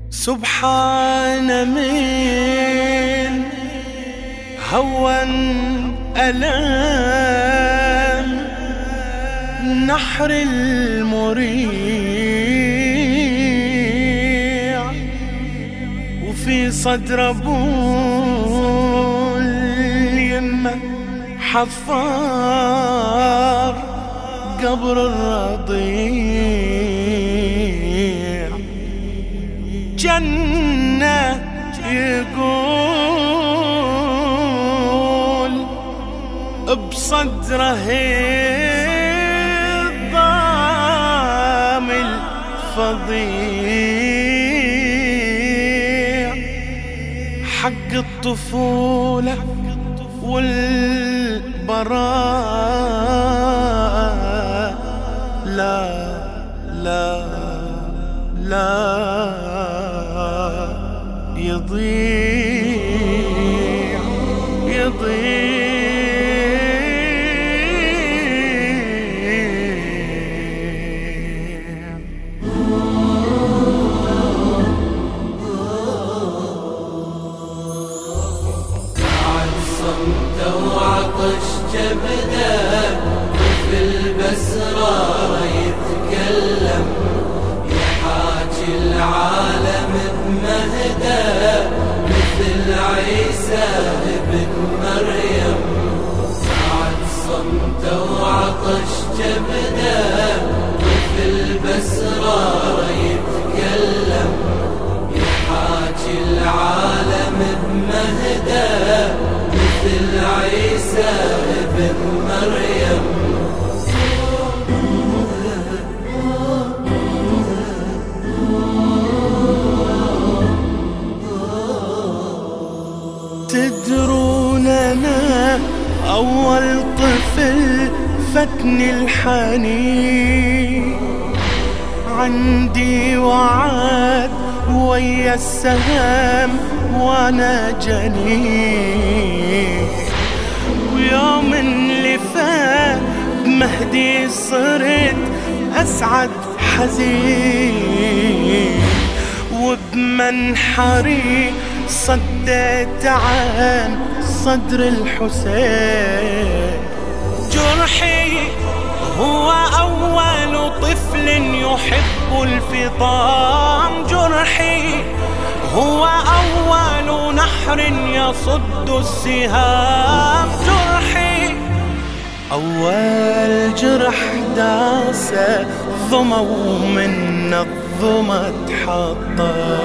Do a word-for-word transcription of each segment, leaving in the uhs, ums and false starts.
سبحان من هون ألام نحر المريع وفي صدر أبو اليمة حفار قبر الرضيع. جنة يقول بصدره الضام الفظيع حق الطفولة والبراءة. لا لا لا يضيع يضيع. عن صمت وعطش جبده وفي البسرار يتكلم يحاكي العالم بمهده مثل عيسى ابن مريم. عن صمت وعطش جبده وفي البسرار يتكلم يحاكي العالم بمهده مثل عيسى ابن مريم. تدرون أنا أول طفل فتني الحنين عندي وعد ويا السهام وانا جنين. ويوم اللي فات بمهدي صرت أسعد حزين وبمنحري صديت عن صدر الحسين. جرحي هو أول طفل يحب الفطام. جرحي هو أول نحر يصد السهام. جرحي أول جرح داسه ظما ومن الظما تحطه.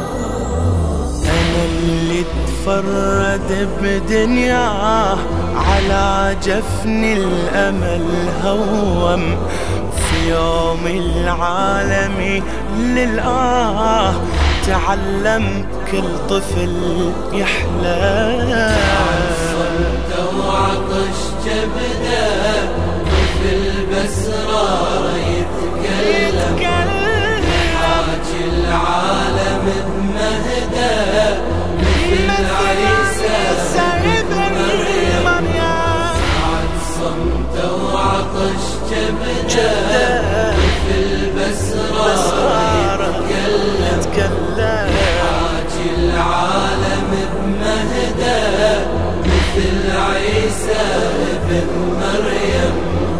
أنا اللي تفرد بدنياه على جفن الأمل هوم. في يوم العالم للآه تعلم كل طفل يحلى. صمت وعطش جبده وفي البسرار يتكلم يحاكي العالم بمهده مثل عيسى ابن مريم. عن صمت وعطش جبده وفي البسرار يتكلم يحاكي العالم بمهده مثل عيسى ابن مريم.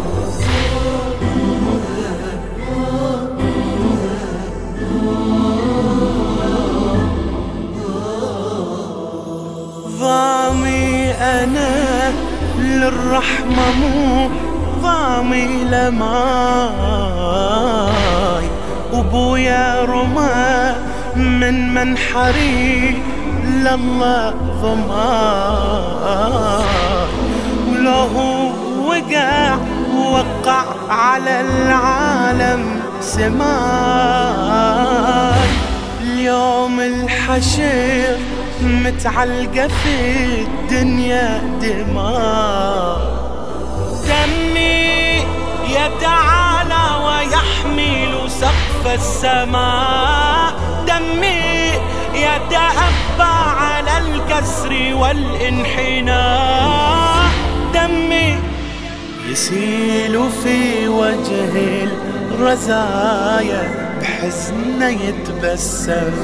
ضامي أنا للرحمة مو ضامي لماي. وبويا رمى من منحري لله ضماي. وله وقع وقع على العالم سماي. اليوم الحشر متعلقة في الدنيا دماء. دمي يتعالى ويحمل سقف السماء. دمي يتأبى على الكسر والانحناء. دمي يسيل في وجه الرزايا بحزنه يتبسم.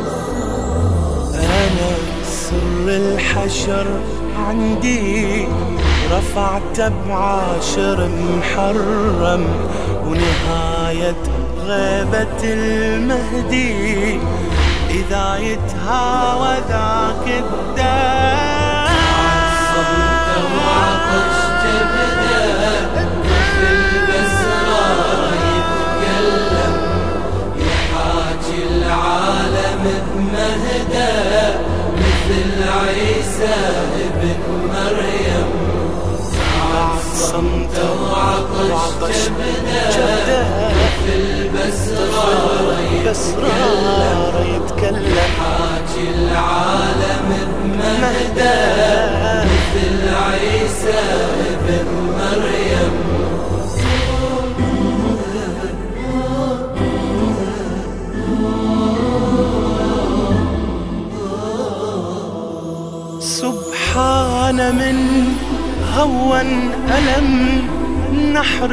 أنا سر الحشر عندي رفعت بعاشر محرم، ونهاية غيبة المهدي إذا يتهاوى ذاك الدم. عصمت وعطش جبده وفي البسرار يتكلم، يحاجي العالم بمهده مثل عيسى ابن مريم. عصمت وعطش جبده وفي البسرار يتكلم، يحاجي العالم بمهده مثل عيسى ابن مريم. سبحان من هون ألم نحر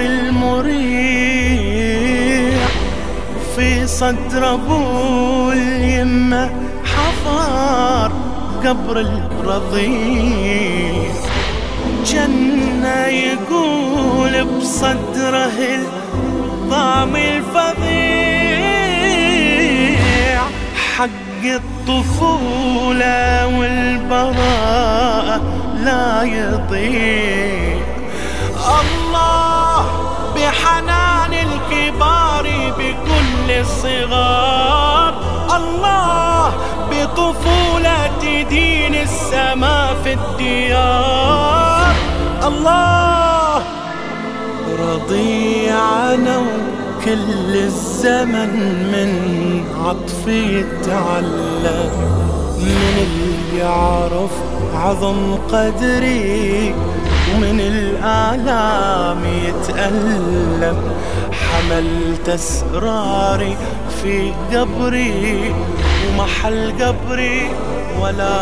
المريع، في صدر أبو اليمة حفار قبر الرضيع. جنة يقول بصدره الضامي الفظيع، حق الطفولة والبراءة لا يضيع. الله بحنان الكبار بكل الصغار، الله بطفولة دين السماء في الديار. الله رضيعنا وكل الزمن من عطفي يتعلم، من اللي يعرف عظم قدري ومن الآلام يتألم. حملت أسراري في قبري ومحل قبري ولا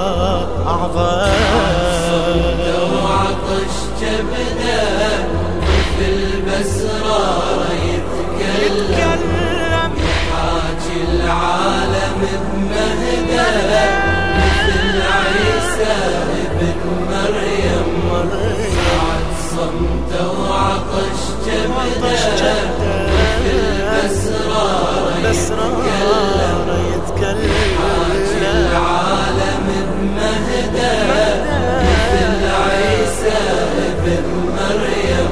أعظم. وعطش جبده وفي البسرار يتكلم، يحاجي العالم بمهده مثل عيسى ابن مريم. عصمت وعطش جبده وفي البسرار يتكلم، يحاجي العالم بمهده مثل عيسى ابن مريم.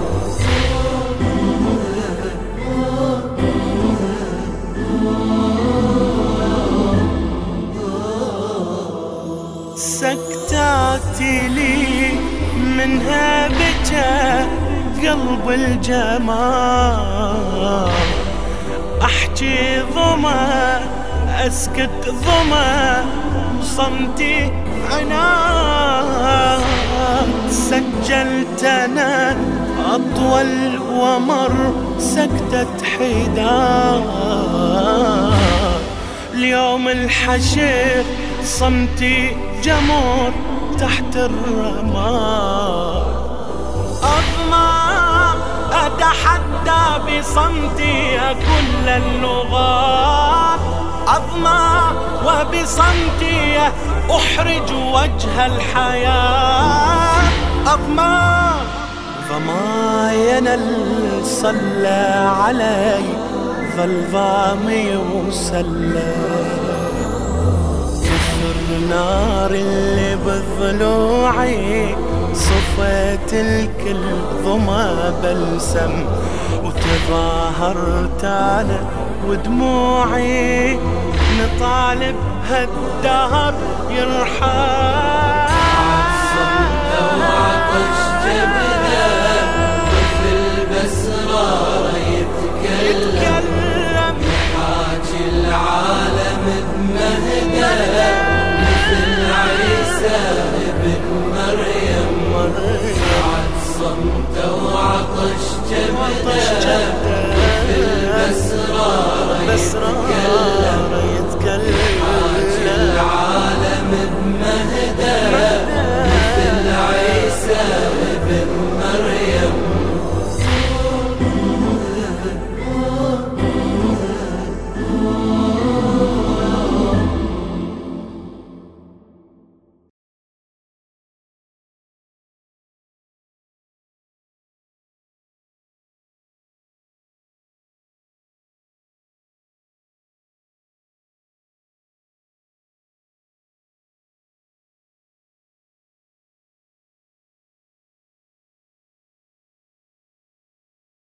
سكتاتي لي منها بكى قلب الجمال، أحكي ظما أسكت ظما صمتي عناد. سجلت أنا أطول ومر سكتة حداد، اليوم الحشر صمتي جمر تحت الرماد. أضمع أتحدى بصمتي كل اللغات، أضمع وبصمتي أحرج وجه الحياة. أضمع ضمايا صلى علي ظل ضامي وسلى، نار اللي بضلوعي صفيت الكل ضما بلسم، وتظاهرت انا ودموعي نطالب هالدهر يرحم. عصمت وعطش جبده وفي البسرار يتكلم، يحاجي العالم بمهده مثل عيسى ابن مريم. عصمت وعطش جبده وفي البسرار يتكلم،